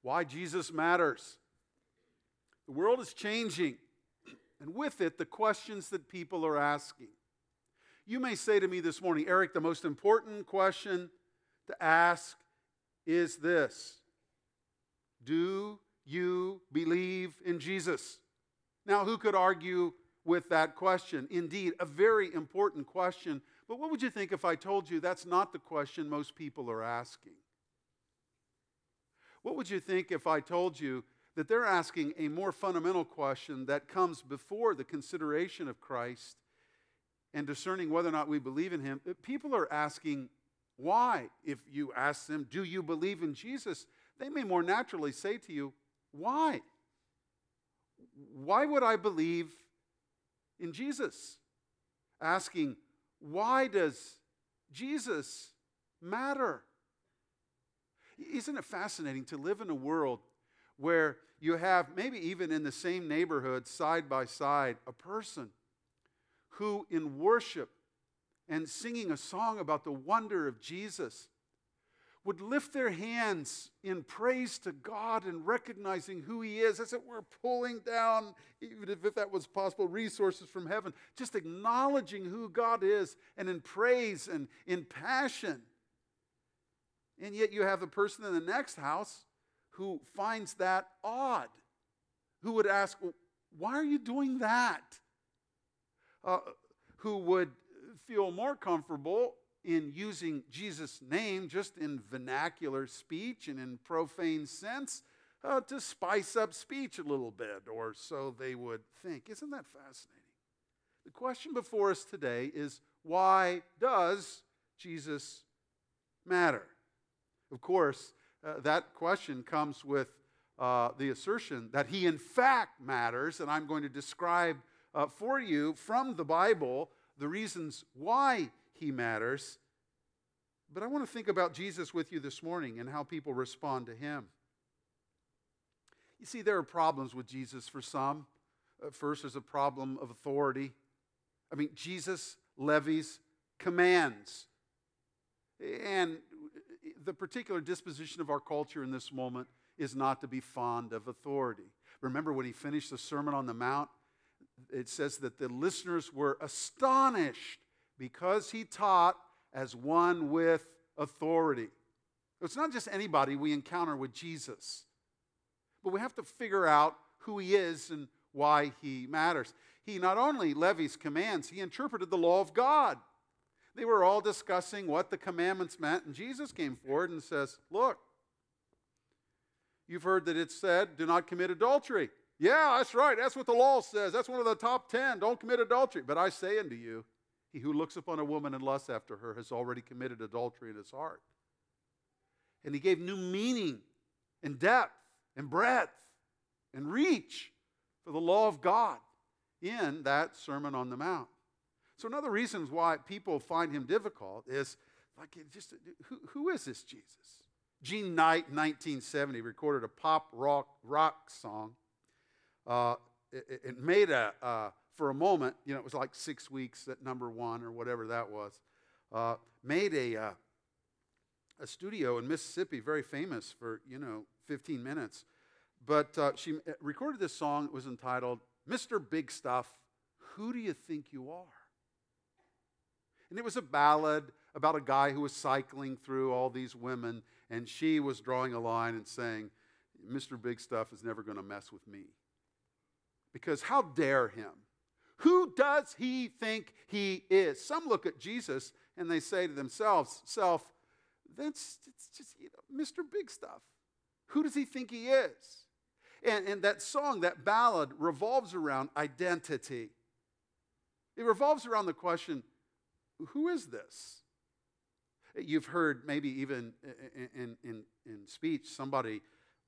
why Jesus matters. The world is changing, and with it, the questions that people are asking. You may say to me this morning, Eric, the most important question to ask is this: do you believe in Jesus? Now, who could argue with that question? Indeed, a very important question. But what would you think if I told you that's not the question most people are asking? What would you think if I told you that they're asking a more fundamental question that comes before the consideration of Christ and discerning whether or not we believe in Him? People are asking why. If you ask them, do you believe in Jesus? They may more naturally say to you, why? Why would I believe in Jesus? Asking, why does Jesus matter? Isn't it fascinating to live in a world where you have, maybe even in the same neighborhood, side by side, a person who in worship and singing a song about the wonder of Jesus would lift their hands in praise to God and recognizing who He is, as it were, pulling down, even if that was possible, resources from heaven, just acknowledging who God is, and in praise and in passion. And yet you have a person in the next house who finds that odd, who would ask, well, why are you doing that? Who would feel more comfortable in using Jesus' name just in vernacular speech and in profane sense to spice up speech a little bit, or so they would think. Isn't that fascinating? The question before us today is, why does Jesus matter? Of course, that question comes with the assertion that He in fact matters, and I'm going to describe for you from the Bible the reasons why He matters. But I want to think about Jesus with you this morning and how people respond to Him. You see, there are problems with Jesus for some. First, there's a problem of authority. I mean, Jesus levies commands. And the particular disposition of our culture in this moment is not to be fond of authority. Remember when He finished the Sermon on the Mount, it says that the listeners were astonished because He taught as one with authority. It's not just anybody we encounter with Jesus, but we have to figure out who He is and why He matters. He not only levies commands, He interpreted the law of God. They were all discussing what the commandments meant, and Jesus came forward and says, look, you've heard that it's said, do not commit adultery. Yeah, that's right. That's what the law says. That's one of the top 10. Don't commit adultery. But I say unto you, he who looks upon a woman and lusts after her has already committed adultery in his heart. And He gave new meaning and depth and breadth and reach for the law of God in that Sermon on the Mount. So another reason why people find Him difficult is, like, just who is this Jesus? Gene Knight in 1970 recorded a pop rock song. It made for a moment, it was like 6 weeks at number one or whatever that was. Made a studio in Mississippi, very famous for 15 minutes. But she recorded this song. It was entitled "Mr. Big Stuff, Who Do You Think You Are?" And it was a ballad about a guy who was cycling through all these women, and she was drawing a line and saying, Mr. Big Stuff is never going to mess with me. Because how dare him? Who does he think he is? Some look at Jesus and they say to themselves, it's just Mr. Big Stuff. Who does he think he is? And that song, that ballad, revolves around identity. It revolves around the question, who is this? You've heard maybe even in speech somebody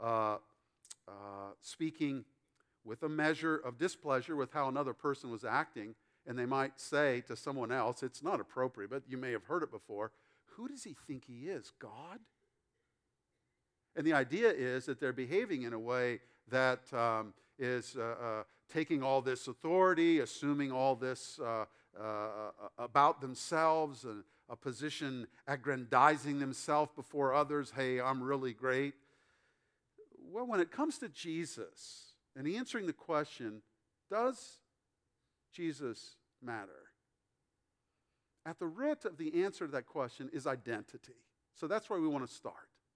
speaking with a measure of displeasure with how another person was acting, and they might say to someone else, it's not appropriate, but you may have heard it before, who does he think he is, God? And the idea is that they're behaving in a way that is taking all this authority, assuming all this about themselves, and a position aggrandizing themselves before others. Hey, I'm really great. Well, when it comes to Jesus and answering the question, does Jesus matter? At the root of the answer to that question is identity. So that's where we want to start.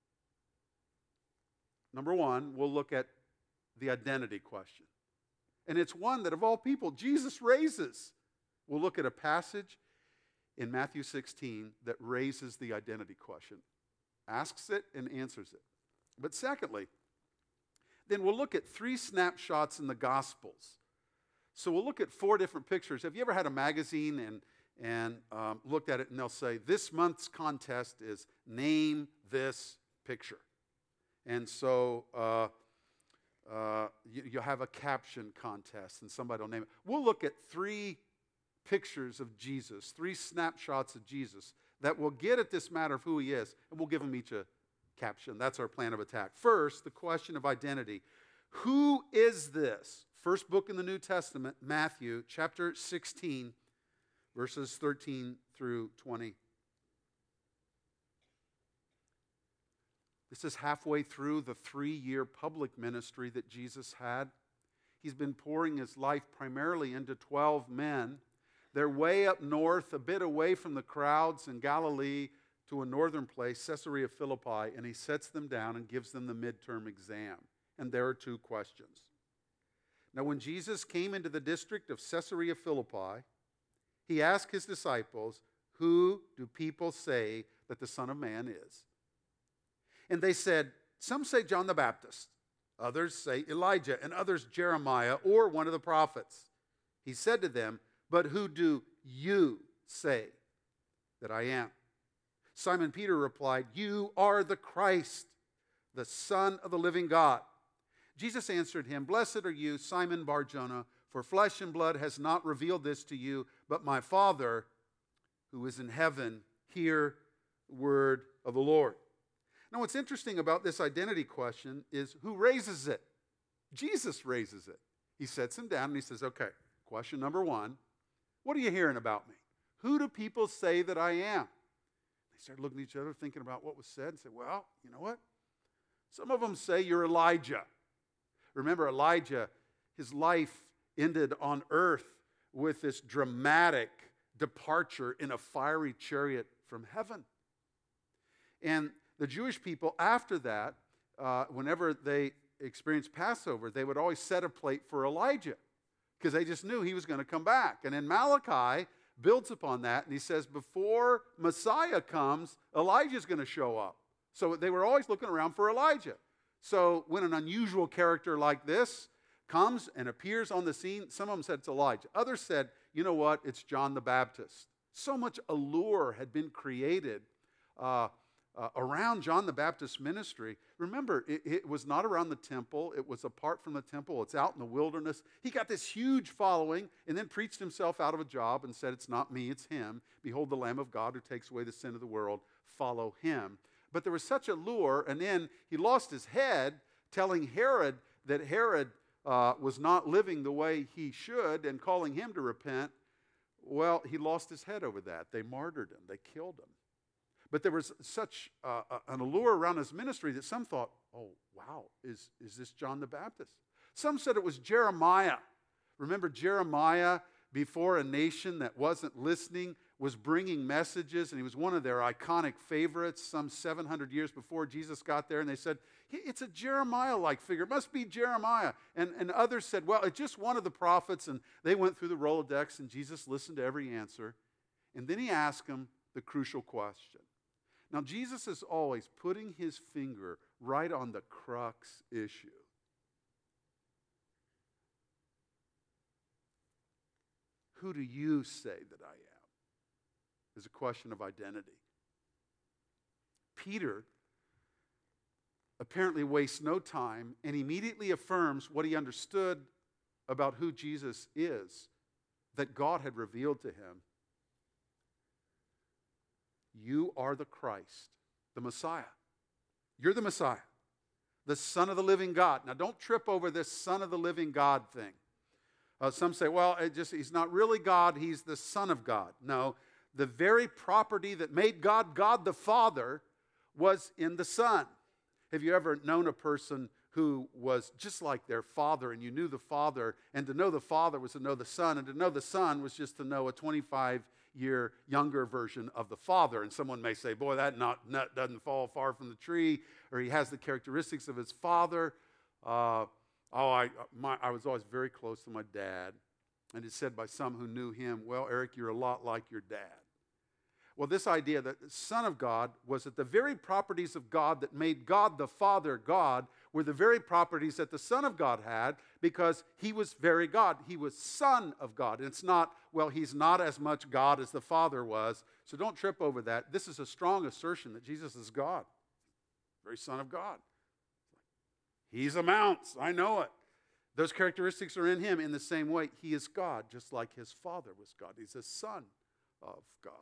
Number one, we'll look at the identity question. And it's one that, of all people, Jesus raises. We'll look at a passage in Matthew 16 that raises the identity question, asks it and answers it. But secondly, then we'll look at 3 snapshots in the Gospels. So we'll look at 4 different pictures. Have you ever had a magazine and looked at it and they'll say, this month's contest is name this picture. And so you'll have a caption contest and somebody will name it. We'll look at 3 pictures of Jesus, 3 snapshots of Jesus that will get at this matter of who he is, and we'll give them each a caption. That's our plan of attack. First, the question of identity. Who is this? First book in the New Testament, Matthew chapter 16, verses 13 through 20. This is halfway through the 3-year public ministry that Jesus had. He's been pouring his life primarily into 12 men. They're way up north, a bit away from the crowds in Galilee, to a northern place, Caesarea Philippi, and he sets them down and gives them the midterm exam. And there are 2 questions. Now, when Jesus came into the district of Caesarea Philippi, he asked his disciples, who do people say that the Son of Man is? And they said, some say John the Baptist, others say Elijah, and others Jeremiah or one of the prophets. He said to them, but who do you say that I am? Simon Peter replied, you are the Christ, the Son of the living God. Jesus answered him, blessed are you, Simon Bar-Jonah, for flesh and blood has not revealed this to you, but my Father who is in heaven. Hear the word of the Lord. Now, what's interesting about this identity question is who raises it? Jesus raises it. He sets him down and he says, okay, question number 1, what are you hearing about me? Who do people say that I am? They started looking at each other, thinking about what was said, and said, well, you know what? Some of them say you're Elijah. Remember, Elijah, his life ended on earth with this dramatic departure in a fiery chariot from heaven. And the Jewish people, after that, whenever they experienced Passover, they would always set a plate for Elijah because they just knew he was going to come back. And in Malachi, builds upon that, and he says, before Messiah comes, Elijah's going to show up. So they were always looking around for Elijah. So when an unusual character like this comes and appears on the scene, some of them said it's Elijah. Others said, you know what, it's John the Baptist. So much allure had been created around John the Baptist's ministry. Remember, it was not around the temple. It was apart from the temple. It's out in the wilderness. He got this huge following and then preached himself out of a job and said, it's not me, it's him. Behold the Lamb of God who takes away the sin of the world. Follow him. But there was such a lure, and then he lost his head telling Herod that Herod was not living the way he should and calling him to repent. Well, he lost his head over that. They martyred him. They killed him. But there was such an allure around his ministry that some thought, oh, wow, is this John the Baptist? Some said it was Jeremiah. Remember Jeremiah, before a nation that wasn't listening, was bringing messages, and he was one of their iconic favorites some 700 years before Jesus got there, and they said, it's a Jeremiah-like figure. It must be Jeremiah. And others said, well, it's just one of the prophets, and they went through the Rolodex, and Jesus listened to every answer. And then he asked them the crucial question. Now, Jesus is always putting his finger right on the crux issue. Who do you say that I am? Is a question of identity. Peter apparently wastes no time and immediately affirms what he understood about who Jesus is, that God had revealed to him. You are the Christ, the Messiah. You're the Messiah, the Son of the living God. Now, don't trip over this Son of the living God thing. Some say, well, he's not really God, he's the Son of God. No, the very property that made God God the Father was in the Son. Have you ever known a person who was just like their Father, and you knew the Father, and to know the Father was to know the Son, and to know the Son was just to know a 25-year younger version of the Father. And someone may say, boy, that nut doesn't fall far from the tree, or he has the characteristics of his father. I was always very close to my dad, and it's said by some who knew him, well, Eric, you're a lot like your dad. Well, this idea that the Son of God was that the very properties of God that made God the Father God were the very properties that the Son of God had, because he was very God. He was Son of God. And it's not, well, he's not as much God as the Father was, so don't trip over that. This is a strong assertion that Jesus is God, very Son of God. He's amounts, I know it. Those characteristics are in him. In the same way, he is God, just like his Father was God. He's a Son of God.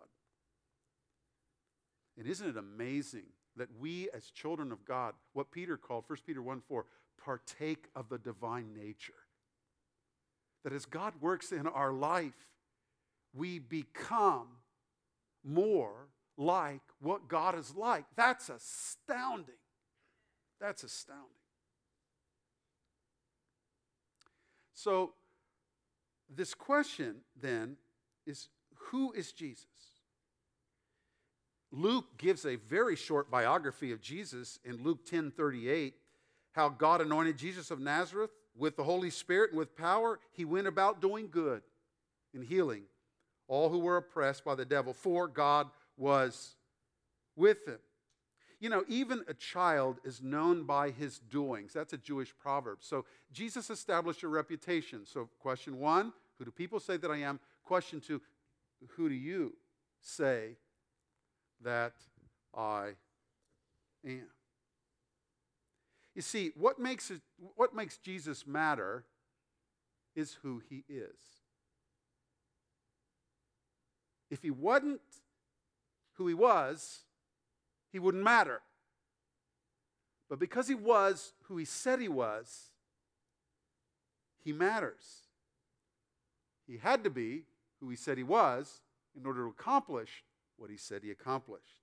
And isn't it amazing that we as children of God, what Peter called, 1 Peter 1:4, partake of the divine nature? That as God works in our life, we become more like what God is like. That's astounding. That's astounding. So, this question then is, who is Jesus? Luke gives a very short biography of Jesus in Luke 10:38, how God anointed Jesus of Nazareth with the Holy Spirit and with power. He went about doing good and healing all who were oppressed by the devil, for God was with him. You know, even a child is known by his doings. That's a Jewish proverb. So Jesus established a reputation. So question one, who do people say that I am? Question two, who do you say that I am? You see, what makes Jesus matter is who he is. If he wasn't who he was, he wouldn't matter. But because he was who he said he was, he matters. He had to be who he said he was in order to accomplish what he said he accomplished.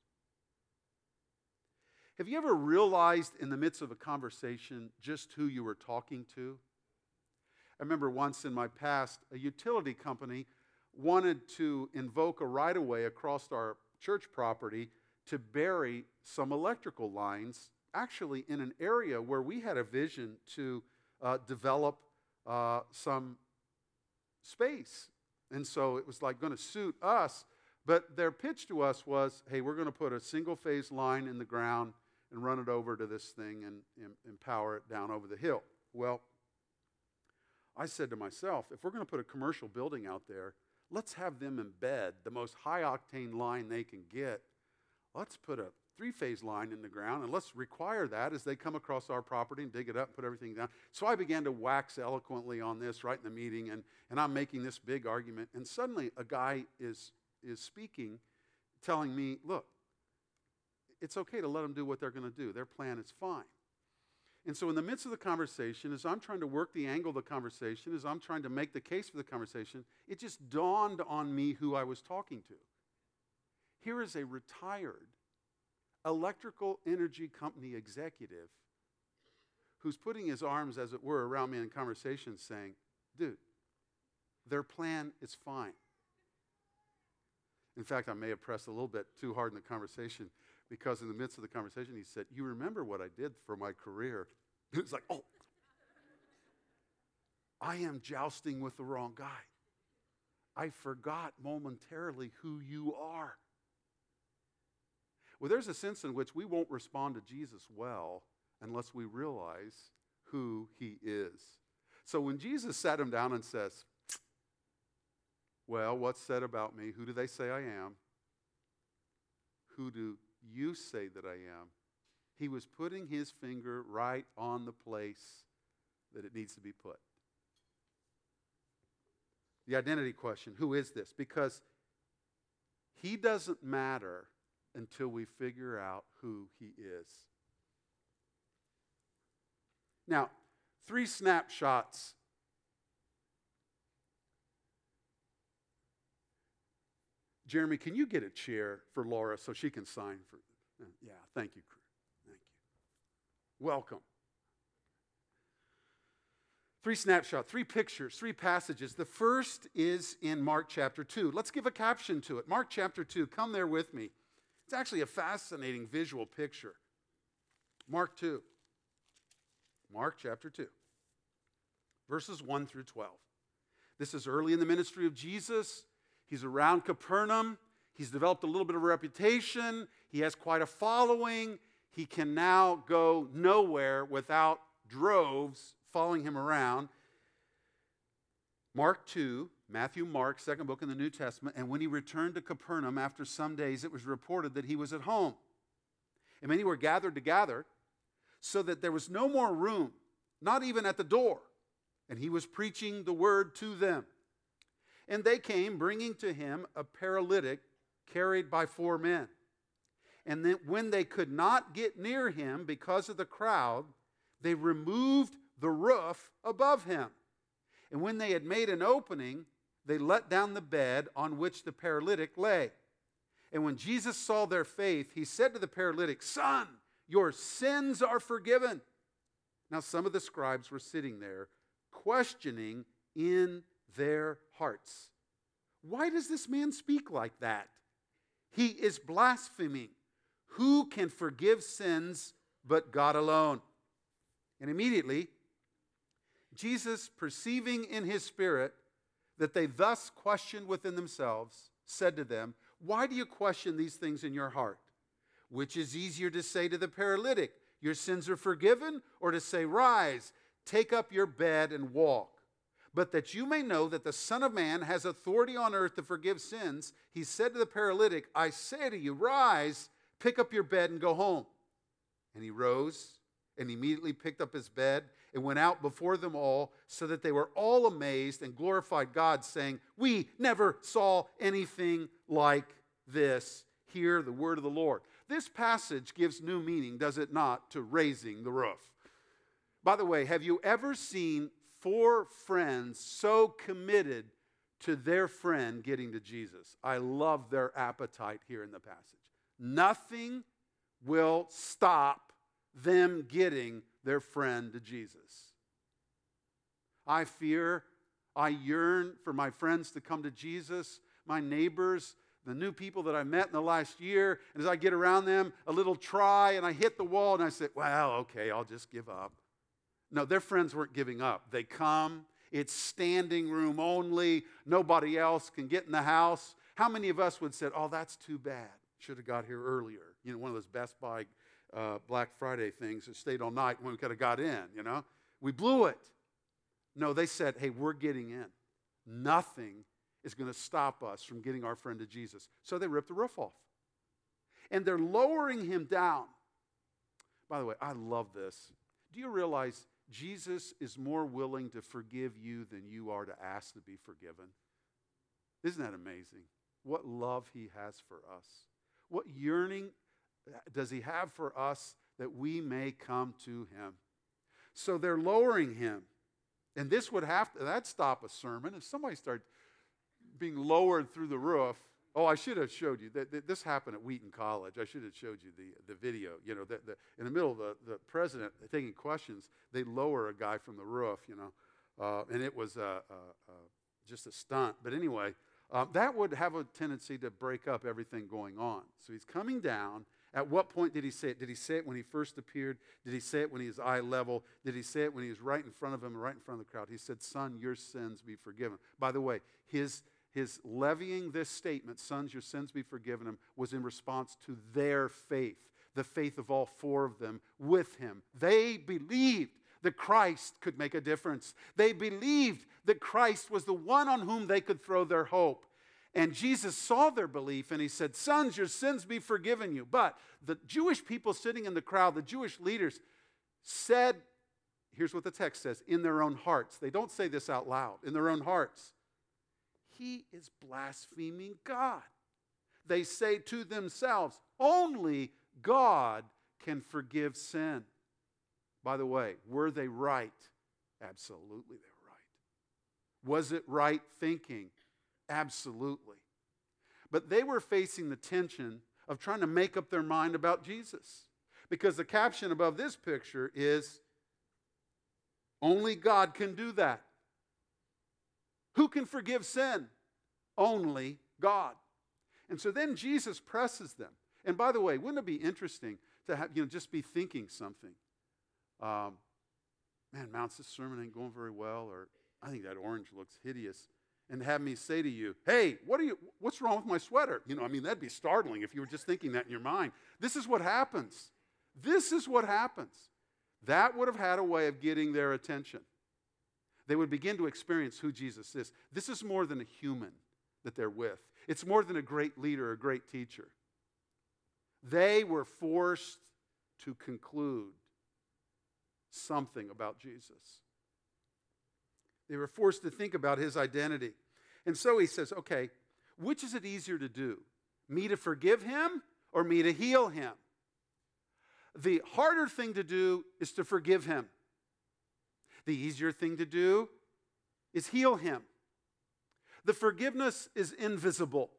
Have you ever realized in the midst of a conversation just who you were talking to? I remember once in my past, a utility company wanted to invoke a right-of-way across our church property to bury some electrical lines, actually in an area where we had a vision to develop some space. And so it was like going to suit us. But their pitch to us was, hey, we're going to put a single-phase line in the ground and run it over to this thing and power it down over the hill. Well, I said to myself, if we're going to put a commercial building out there, let's have them embed the most high-octane line they can get. Let's put a three-phase line in the ground, and let's require that as they come across our property and dig it up and put everything down. So I began to wax eloquently on this right in the meeting, and I'm making this big argument. And suddenly a guy is speaking, telling me, look, it's okay to let them do what they're going to do. Their plan is fine. And so in the midst of the conversation, as I'm trying to work the angle of the conversation, as I'm trying to make the case for the conversation, it just dawned on me who I was talking to. Here is a retired electrical energy company executive who's putting his arms, as it were, around me in conversation saying, dude, their plan is fine. In fact, I may have pressed a little bit too hard in the conversation, because in the midst of the conversation, he said, you remember what I did for my career? It was like, oh, I am jousting with the wrong guy. I forgot momentarily who you are. Well, there's a sense in which we won't respond to Jesus well unless we realize who he is. So when Jesus sat him down and says, well, what's said about me? Who do they say I am? Who do you say that I am? He was putting his finger right on the place that it needs to be put. The identity question, who is this? Because he doesn't matter until we figure out who he is. Now, 3 snapshots. Jeremy, can you get a chair for Laura so she can sign for? Yeah, thank you. Thank you. Welcome. Three snapshots, three pictures, three passages. The first is in Mark chapter 2. Let's give a caption to it. Mark chapter 2, come there with me. It's actually a fascinating visual picture. Mark 2. Mark chapter 2, verses 1 through 12. This is early in the ministry of Jesus. He's around Capernaum. He's developed a little bit of a reputation. He has quite a following. He can now go nowhere without droves following him around. Mark 2, Matthew, Mark, second book in the New Testament. And when he returned to Capernaum after some days, it was reported that he was at home. And many were gathered together so that there was no more room, not even at the door. And he was preaching the word to them. And they came, bringing to him a paralytic carried by 4 men. And then when they could not get near him because of the crowd, they removed the roof above him. And when they had made an opening, they let down the bed on which the paralytic lay. And when Jesus saw their faith, he said to the paralytic, "Son, your sins are forgiven." Now some of the scribes were sitting there, questioning in their hearts, "Why does this man speak like that? He is blaspheming. Who can forgive sins but God alone?" And immediately, Jesus, perceiving in his spirit that they thus questioned within themselves, said to them, "Why do you question these things in your heart? Which is easier to say to the paralytic, 'Your sins are forgiven,' or to say, 'Rise, take up your bed and walk'? But that you may know that the Son of Man has authority on earth to forgive sins," he said to the paralytic, "I say to you, rise, pick up your bed and go home." And he rose and immediately picked up his bed and went out before them all, so that they were all amazed and glorified God, saying, "We never saw anything like this." Hear the word of the Lord. This passage gives new meaning, does it not, to raising the roof? By the way, have you ever seen 4 friends so committed to their friend getting to Jesus? I love their appetite here in the passage. Nothing will stop them getting their friend to Jesus. I yearn for my friends to come to Jesus, my neighbors, the new people that I met in the last year. And as I get around them, a little try, and I hit the wall, and I say, "Well, okay, I'll just give up." No, their friends weren't giving up. They come. It's standing room only. Nobody else can get in the house. How many of us would say, "Oh, that's too bad. Should have got here earlier." You know, one of those Best Buy Black Friday things that stayed all night when we could have got in, you know. We blew it. No, they said, "Hey, we're getting in. Nothing is going to stop us from getting our friend to Jesus." So they ripped the roof off. And they're lowering him down. By the way, I love this. Do you realize Jesus is more willing to forgive you than you are to ask to be forgiven? Isn't that amazing? What love he has for us. What yearning does he have for us that we may come to him? So they're lowering him. And this would that'd stop a sermon. If somebody started being lowered through the roof. Oh, I should have showed you. This happened at Wheaton College. I should have showed you the video. You know, in the middle of the president taking questions, they lower a guy from the roof, you know. And it was just a stunt. But anyway, that would have a tendency to break up everything going on. So he's coming down. At what point did he say it? Did he say it when he first appeared? Did he say it when he was eye level? Did he say it when he was right in front of him, right in front of the crowd? He said, "Son, your sins be forgiven." By the way, his levying this statement, "Sons, your sins be forgiven him," was in response to their faith, the faith of all 4 of them with him. They believed that Christ could make a difference. They believed that Christ was the one on whom they could throw their hope. And Jesus saw their belief and he said, "Sons, your sins be forgiven you." But the Jewish people sitting in the crowd, the Jewish leaders, said, here's what the text says, in their own hearts. They don't say this out loud. In their own hearts, "He is blaspheming God." They say to themselves, "Only God can forgive sin." By the way, were they right? Absolutely they were right. Was it right thinking? Absolutely. But they were facing the tension of trying to make up their mind about Jesus. Because the caption above this picture is, Only God can do that. Who can forgive sin? Only God. And so then Jesus presses them. And by the way, wouldn't it be interesting to have, just be thinking something? Man, Mounts, this sermon ain't going very well, or I think that orange looks hideous. And have me say to you, hey, what's wrong with my sweater? That'd be startling if you were just thinking that in your mind. This is what happens. This is what happens. That would have had a way of getting their attention. They would begin to experience who Jesus is. This is more than a human that they're with. It's more than a great leader, a great teacher. They were forced to conclude something about Jesus. They were forced to think about his identity. And so he says, okay, which is it easier to do? Me to forgive him or me to heal him? The harder thing to do is to forgive him. The easier thing to do is heal him. The forgiveness is invisible.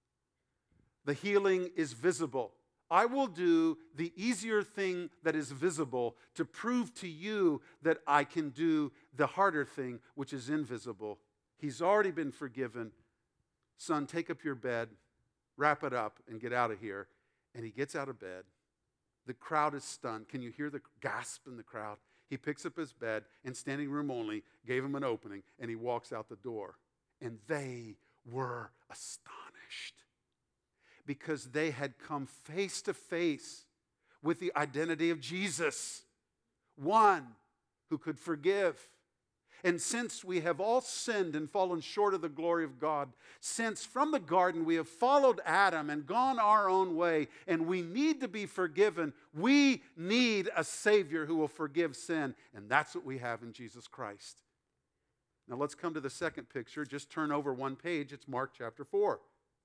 The healing is visible. I will do the easier thing that is visible to prove to you that I can do the harder thing, which is invisible. He's already been forgiven. Son, take up your bed, wrap it up, and get out of here. And he gets out of bed. The crowd is stunned. Can you hear the gasp in the crowd? He picks up his bed, and standing room only gave him an opening, and he walks out the door. And they were astonished, because they had come face to face with the identity of Jesus, one who could forgive. And since we have all sinned and fallen short of the glory of God, since from the garden we have followed Adam and gone our own way, and we need to be forgiven, we need a Savior who will forgive sin. And that's what we have in Jesus Christ. Now let's come to the second picture. Just turn over one page. It's Mark chapter 4.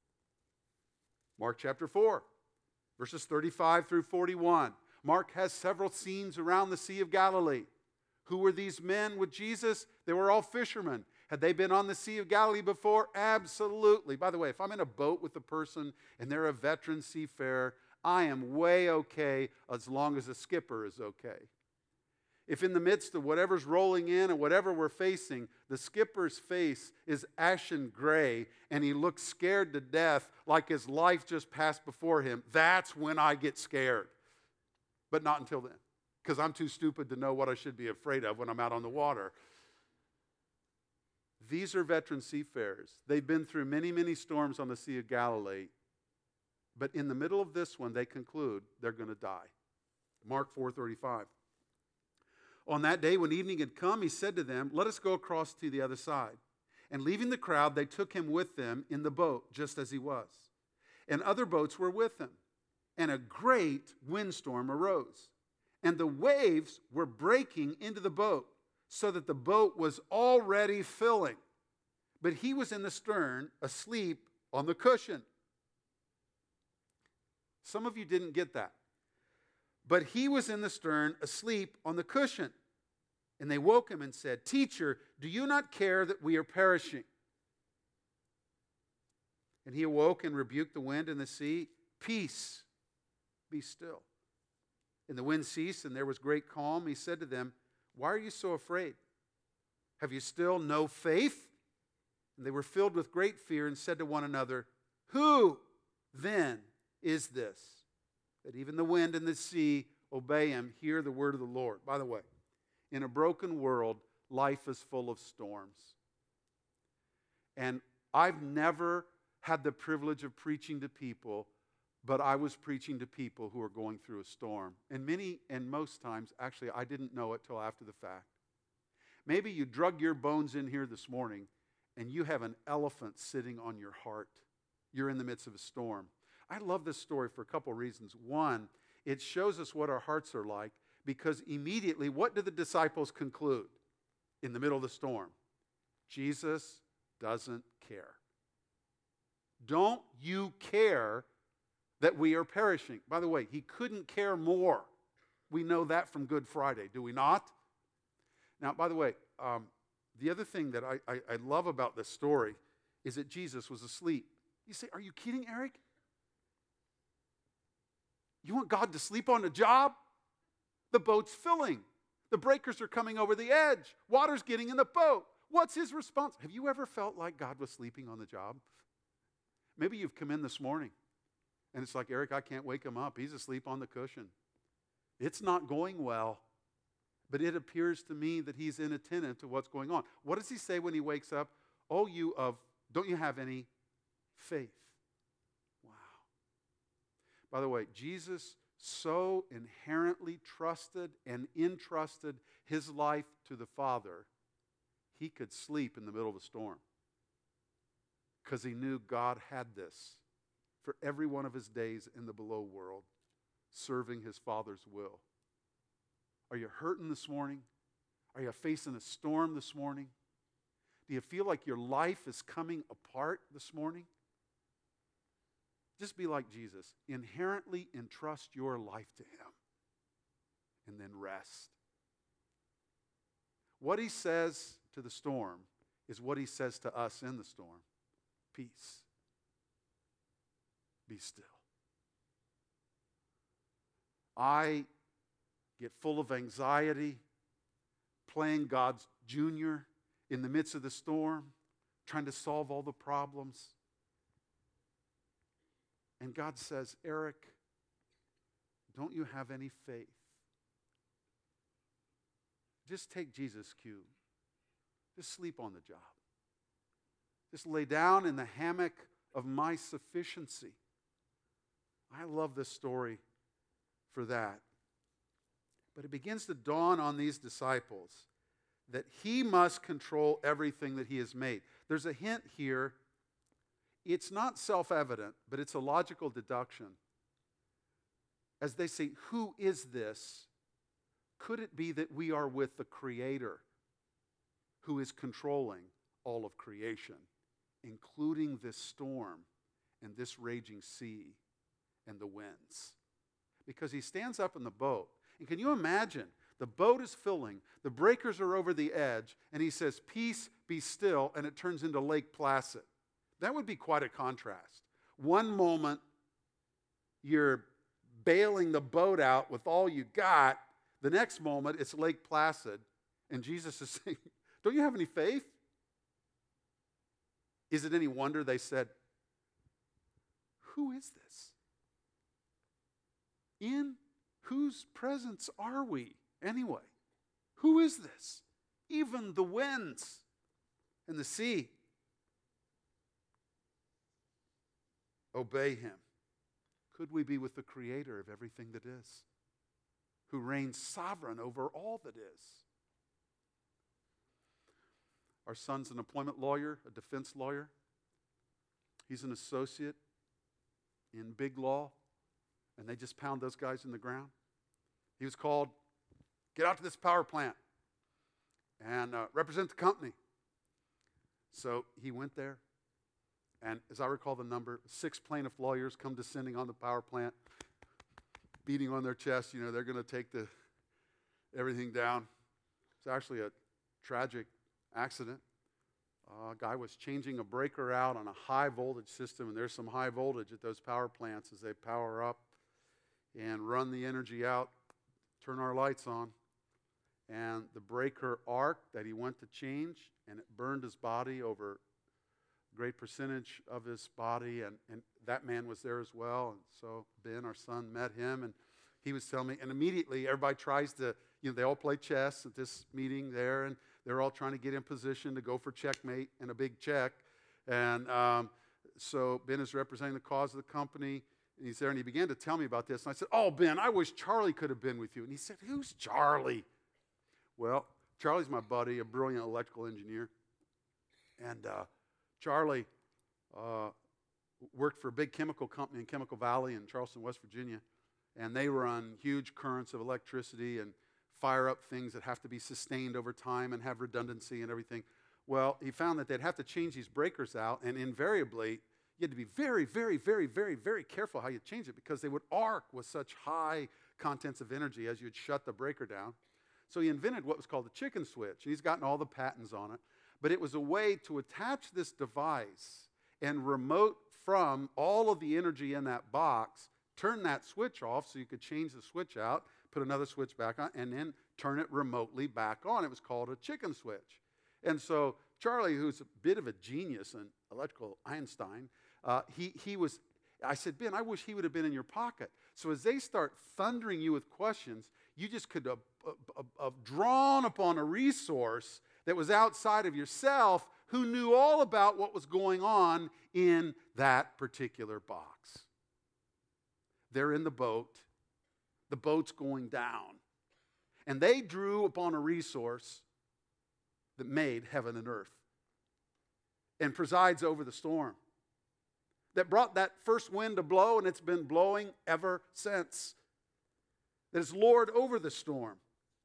Mark chapter 4, verses 35 through 41. Mark has several scenes around the Sea of Galilee. Who were these men with Jesus? They were all fishermen. Had they been on the Sea of Galilee before? Absolutely. By the way, if I'm in a boat with a person and they're a veteran seafarer, I am way okay as long as the skipper is okay. If in the midst of whatever's rolling in and whatever we're facing, the skipper's face is ashen gray and he looks scared to death like his life just passed before him, that's when I get scared. But not until then, because I'm too stupid to know what I should be afraid of when I'm out on the water. These are veteran seafarers. They've been through many, many storms on the Sea of Galilee. But in the middle of this one, they conclude they're going to die. Mark 4:35. On that day, when evening had come, he said to them, let us go across to the other side. And leaving the crowd, they took him with them in the boat, just as he was. And other boats were with him. And a great windstorm arose. And the waves were breaking into the boat, so that the boat was already filling. But he was in the stern, asleep on the cushion. Some of you didn't get that. But he was in the stern, asleep on the cushion. And they woke him and said, Teacher, do you not care that we are perishing? And he awoke and rebuked the wind and the sea. Peace, be still. And the wind ceased, and there was great calm. He said to them, why are you so afraid? Have you still no faith? And they were filled with great fear and said to one another, who then is this, that even the wind and the sea obey him? Hear the word of the Lord. By the way, in a broken world, life is full of storms. And I've never had the privilege of preaching to people, but I was preaching to people who are going through a storm. And most times, actually, I didn't know it till after the fact. Maybe you drug your bones in here this morning and you have an elephant sitting on your heart. You're in the midst of a storm. I love this story for a couple reasons. One, it shows us what our hearts are like, because immediately, what do the disciples conclude in the middle of the storm? Jesus doesn't care. Don't you care that we are perishing? By the way, he couldn't care more. We know that from Good Friday, do we not? Now, by the way, the other thing that I love about this story is that Jesus was asleep. You say, are you kidding, Eric? You want God to sleep on the job? The boat's filling. The breakers are coming over the edge. Water's getting in the boat. What's his response? Have you ever felt like God was sleeping on the job? Maybe you've come in this morning and it's like, Eric, I can't wake him up. He's asleep on the cushion. It's not going well, but it appears to me that he's inattentive to what's going on. What does he say when he wakes up? Oh, don't you have any faith? Wow. By the way, Jesus so inherently trusted and entrusted his life to the Father, he could sleep in the middle of a storm because he knew God had this for every one of his days in the below world, serving his Father's will. Are you hurting this morning? Are you facing a storm this morning? Do you feel like your life is coming apart this morning? Just be like Jesus. Inherently entrust your life to him and then rest. What he says to the storm is what he says to us in the storm. Peace. Be still. I get full of anxiety, playing God's junior in the midst of the storm, trying to solve all the problems. And God says, Eric, don't you have any faith? Just take Jesus' cue. Just sleep on the job. Just lay down in the hammock of my sufficiency. I love this story for that. But it begins to dawn on these disciples that he must control everything that he has made. There's a hint here. It's not self-evident, but it's a logical deduction. As they say, who is this? Could it be that we are with the Creator who is controlling all of creation, including this storm and this raging sea and the winds? Because he stands up in the boat. And can you imagine? The boat is filling, the breakers are over the edge, and he says, peace, be still, and it turns into Lake Placid. That would be quite a contrast. One moment, you're bailing the boat out with all you got. The next moment, it's Lake Placid, and Jesus is saying, don't you have any faith? Is it any wonder they said, who is this? In whose presence are we anyway? Who is this? Even the winds and the sea obey him. Could we be with the Creator of everything that is, who reigns sovereign over all that is? Our son's an employment lawyer, a defense lawyer. He's an associate in big law, and they just pound those guys in the ground. He was called, get out to this power plant and represent the company. So he went there, and as I recall the number, 6 plaintiff lawyers come descending on the power plant, beating on their chest. You know, they're going to take everything down. It's actually a tragic accident. A guy was changing a breaker out on a high voltage system, and there's some high voltage at those power plants as they power up and run the energy out, turn our lights on. And the breaker arced that he went to change, and it burned his body over a great percentage of his body, and that man was there as well. And so Ben, our son, met him, and he was telling me, and immediately everybody tries to, they all play chess at this meeting there, and they're all trying to get in position to go for checkmate and a big check. And so Ben is representing the cause of the company, and he's there, and he began to tell me about this. And I said, oh, Ben, I wish Charlie could have been with you. And he said, who's Charlie? Well, Charlie's my buddy, a brilliant electrical engineer. And Charlie worked for a big chemical company in Chemical Valley in Charleston, West Virginia. And they run huge currents of electricity and fire up things that have to be sustained over time and have redundancy and everything. Well, he found that they'd have to change these breakers out, and invariably, you had to be very, very, very, very, very careful how you change it because they would arc with such high contents of energy as you'd shut the breaker down. So he invented what was called the chicken switch, and he's gotten all the patents on it. But it was a way to attach this device and remote from all of the energy in that box, turn that switch off so you could change the switch out, put another switch back on, and then turn it remotely back on. It was called a chicken switch. And so Charlie, who's a bit of a genius in electrical Einstein, I said, Ben, I wish he would have been in your pocket. So as they start thundering you with questions, you just could have drawn upon a resource that was outside of yourself who knew all about what was going on in that particular box. They're in the boat. The boat's going down. And they drew upon a resource that made heaven and earth and presides over the storm, that brought that first wind to blow, and it's been blowing ever since, that is Lord over the storm.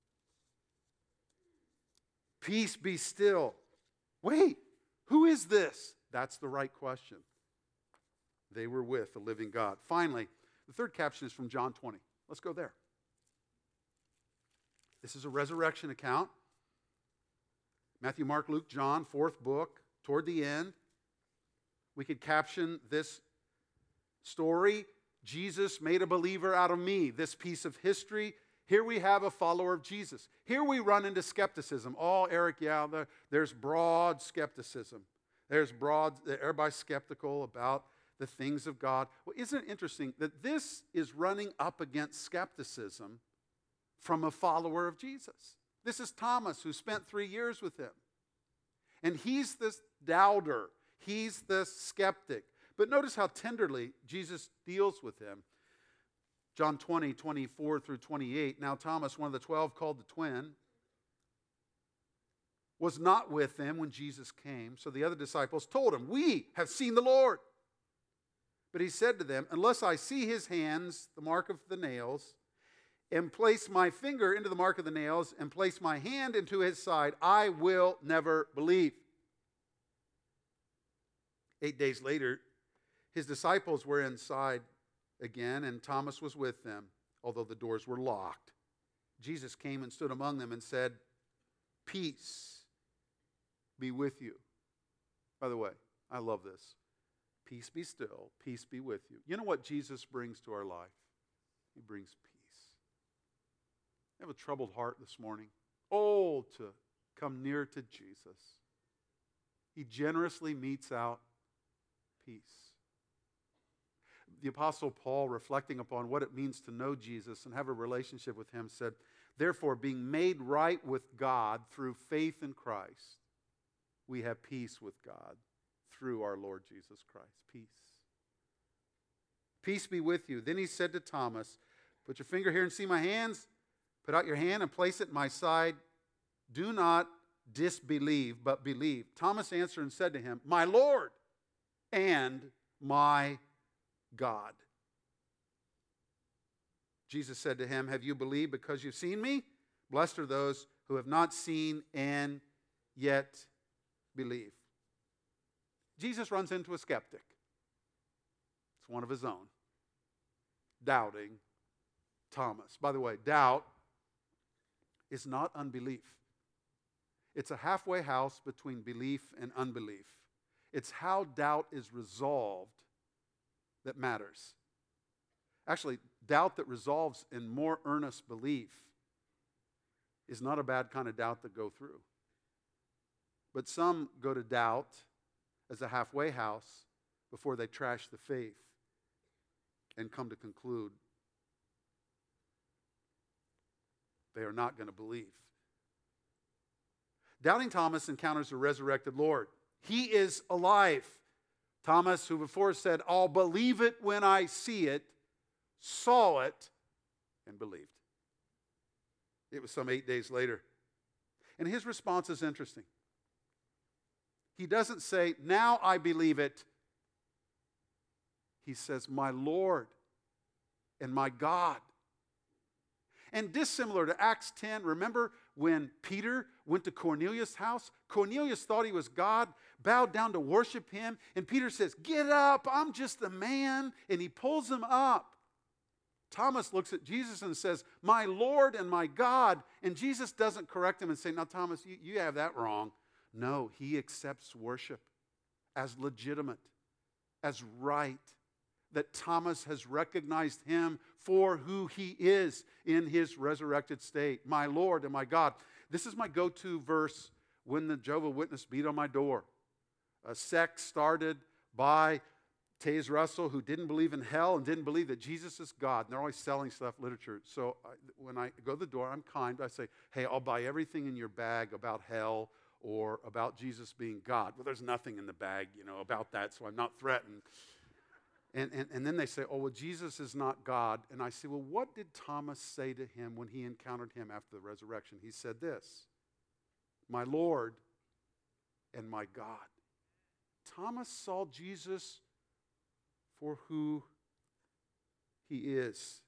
Peace be still. Wait, who is this? That's the right question. They were with the living God. Finally, the third caption is from John 20. Let's go there. This is a resurrection account. Matthew, Mark, Luke, John, fourth book, toward the end. We could caption this story, Jesus made a believer out of me. This piece of history, here we have a follower of Jesus. Here we run into skepticism. Oh, Eric, yeah, there's broad skepticism. Everybody's skeptical about the things of God. Well, isn't it interesting that this is running up against skepticism from a follower of Jesus? This is Thomas, who spent 3 years with him. And he's this doubter. He's the skeptic. But notice how tenderly Jesus deals with him. John 20, 24 through 28. Now Thomas, one of the 12, called the twin, was not with them when Jesus came. So the other disciples told him, "We have seen the Lord." But he said to them, "Unless I see his hands, the mark of the nails, and place my finger into the mark of the nails, and place my hand into his side, I will never believe." 8 days later, his disciples were inside again, and Thomas was with them, although the doors were locked. Jesus came and stood among them and said, "Peace be with you." By the way, I love this. Peace be still, peace be with you. You know what Jesus brings to our life? He brings peace. I have a troubled heart this morning. Oh, to come near to Jesus. He generously metes out peace. The Apostle Paul, reflecting upon what it means to know Jesus and have a relationship with him, said, "Therefore, being made right with God through faith in Christ, we have peace with God through our Lord Jesus Christ." Peace. Peace be with you. Then he said to Thomas, "Put your finger here and see my hands. Put out your hand and place it in my side. Do not disbelieve, but believe." Thomas answered and said to him, "My Lord and my God." Jesus said to him, "Have you believed because you've seen me? Blessed are those who have not seen and yet believe." Jesus runs into a skeptic. It's one of his own. Doubting Thomas. By the way, doubt is not unbelief. It's a halfway house between belief and unbelief. It's how doubt is resolved that matters. Actually, doubt that resolves in more earnest belief is not a bad kind of doubt to go through. But some go to doubt as a halfway house before they trash the faith and come to conclude they are not going to believe. Doubting Thomas encounters the resurrected Lord. He is alive. Thomas, who before said, "I'll believe it when I see it," saw it and believed. It was some 8 days later. And his response is interesting. He doesn't say, "Now I believe it." He says, "My Lord and my God." And dissimilar to Acts 10, remember when Peter went to Cornelius' house? Cornelius thought he was God, bowed down to worship him, and Peter says, "Get up, I'm just a man," and he pulls him up. Thomas looks at Jesus and says, "My Lord and my God," and Jesus doesn't correct him and say, "Now, Thomas, you have that wrong." No, he accepts worship as legitimate, as right, that Thomas has recognized him for who he is in his resurrected state. My Lord and my God. This is my go-to verse when the Jehovah's Witness beat on my door. A sect started by Taze Russell, who didn't believe in hell and didn't believe that Jesus is God. And they're always selling stuff, literature. So when I go to the door, I'm kind. I say, hey, I'll buy everything in your bag about hell or about Jesus being God. Well, there's nothing in the bag, about that, so I'm not threatened. And then they say, oh, well, Jesus is not God. And I say, well, what did Thomas say to him when he encountered him after the resurrection? He said this, my Lord and my God. Thomas saw Jesus for who he is.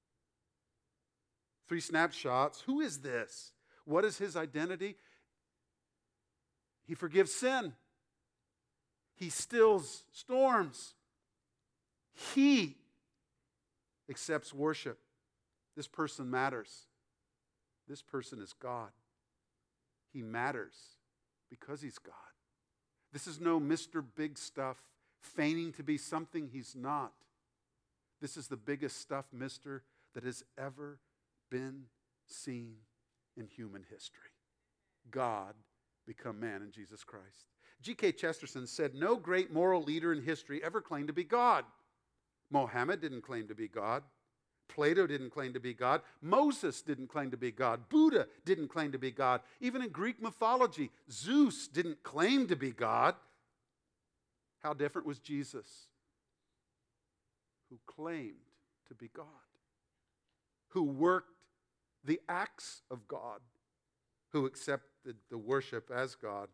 3 snapshots. Who is this? What is his identity? He forgives sin. He stills storms. He accepts worship. This person matters. This person is God. He matters because he's God. This is no Mr. Big Stuff feigning to be something he's not. This is the biggest stuff, mister, that has ever been seen in human history. God become man in Jesus Christ. G.K. Chesterton said, no great moral leader in history ever claimed to be God. Mohammed didn't claim to be God. Plato didn't claim to be God. Moses didn't claim to be God. Buddha didn't claim to be God. Even in Greek mythology, Zeus didn't claim to be God. How different was Jesus, who claimed to be God, who worked the acts of God, who accepted the worship as God.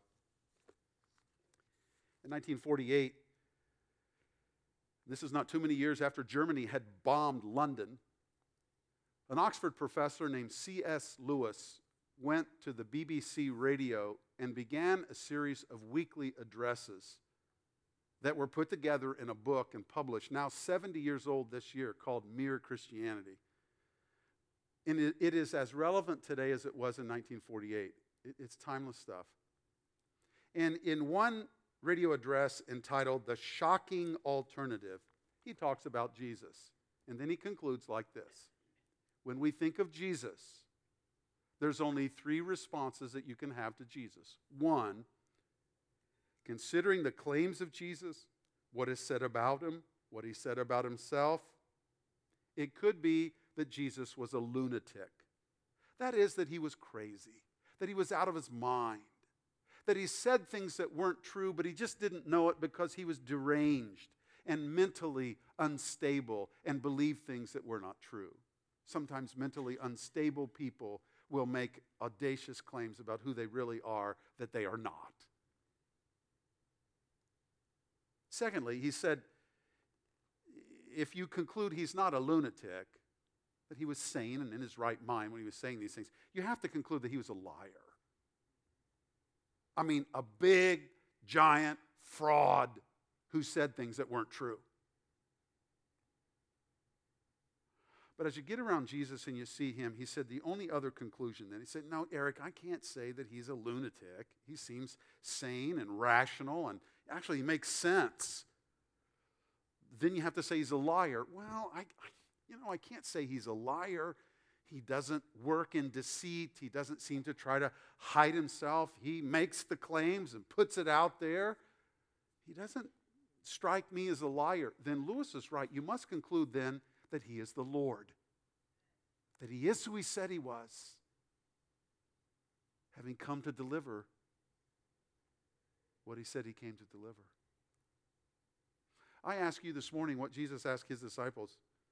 In 1948, this is not too many years after Germany had bombed London, an Oxford professor named C.S. Lewis went to the BBC radio and began a series of weekly addresses that were put together in a book and published, now 70 years old this year, called Mere Christianity. And it is as relevant today as it was in 1948. It's timeless stuff. And in one radio address entitled The Shocking Alternative, he talks about Jesus. And then he concludes like this. When we think of Jesus, there's only 3 responses that you can have to Jesus. 1, considering the claims of Jesus, what is said about him, what he said about himself, it could be that Jesus was a lunatic. That is, that he was crazy, that he was out of his mind, that he said things that weren't true, but he just didn't know it because he was deranged and mentally unstable and believed things that were not true. Sometimes mentally unstable people will make audacious claims about who they really are that they are not. Secondly, he said, if you conclude he's not a lunatic, that he was sane and in his right mind when he was saying these things, you have to conclude that he was a liar. I mean, a big, giant fraud who said things that weren't true. But as you get around Jesus and you see him, he said the only other conclusion then, he said, no, Eric, I can't say that he's a lunatic. He seems sane and rational, and actually he makes sense. Then you have to say he's a liar. Well, I can't say he's a liar. He doesn't work in deceit. He doesn't seem to try to hide himself. He makes the claims and puts it out there. He doesn't strike me as a liar. Then Lewis is right. You must conclude then that he is the Lord, that he is who he said he was, having come to deliver what he said he came to deliver. I ask you this morning what Jesus asked his disciples.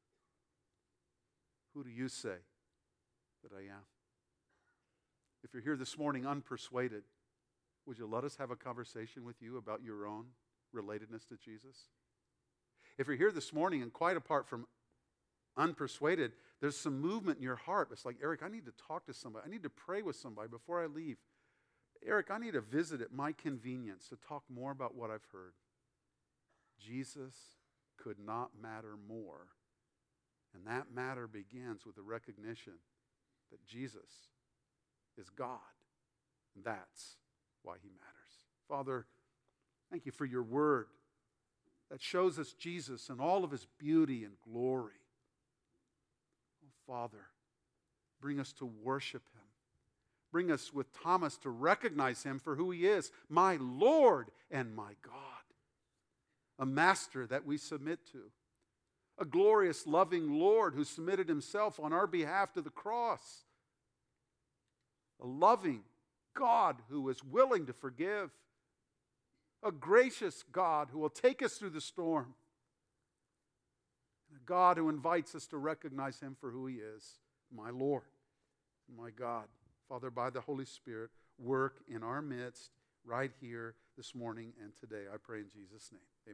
Who do you say that I am? If you're here this morning unpersuaded, would you let us have a conversation with you about your own relatedness to Jesus? If you're here this morning and quite apart from unpersuaded, there's some movement in your heart. It's like, Eric, I need to talk to somebody. I need to pray with somebody before I leave. Eric, I need to visit at my convenience to talk more about what I've heard. Jesus could not matter more. And that matter begins with the recognition that Jesus is God. And that's why he matters. Father, thank you for your word. that shows us Jesus and all of his beauty and glory. Oh, Father, bring us to worship him. Bring us with Thomas to recognize him for who he is, my Lord and my God. A master that we submit to. A glorious, loving Lord who submitted himself on our behalf to the cross. A loving God who is willing to forgive. A gracious God who will take us through the storm. A God who invites us to recognize him for who he is, my Lord, my God. Father, by the Holy Spirit, work in our midst right here this morning and today. I pray in Jesus' name. Amen.